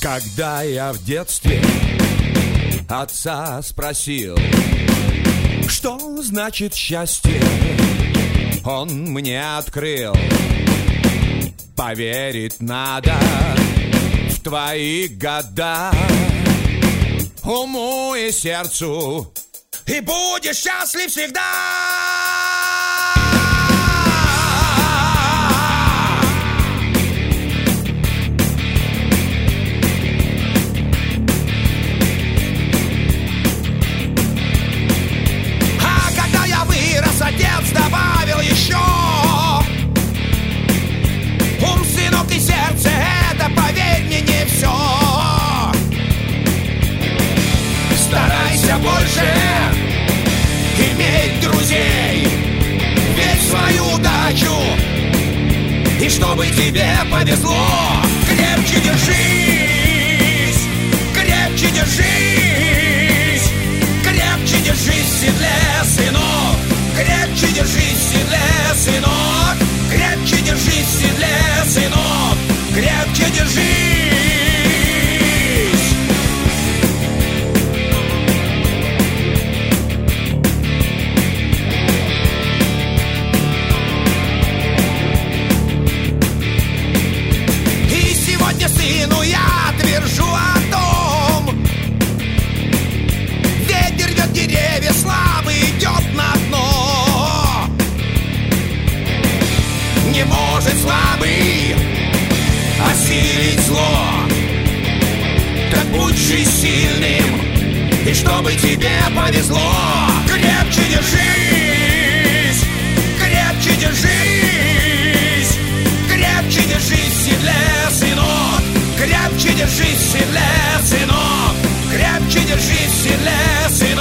Когда я в детстве отца спросил, что значит счастье, он мне открыл: поверить надо в твои года, уму и сердцу, и будешь счастлив всегда. Отец добавил еще: ум, сынок, и сердце — это, поверь мне, не все. Старайся больше иметь друзей, верь в свою удачу, и чтобы тебе повезло, крепче держись, крепче держись, крепче держись в седле, сынок. Крепче держись в седле, сынок. Крепче держись в седле, сынок. Крепче держись. И сегодня сыну я твержу о том: ветер рвет деревья, слабый идет на дно. Не может слабый осилить зло. Так будь же сильным, и чтобы тебе повезло. Крепче держись, крепче держись, крепче держись в седле, сынок. Крепче держись в седле, сынок. Крепче держись в седле, сынок.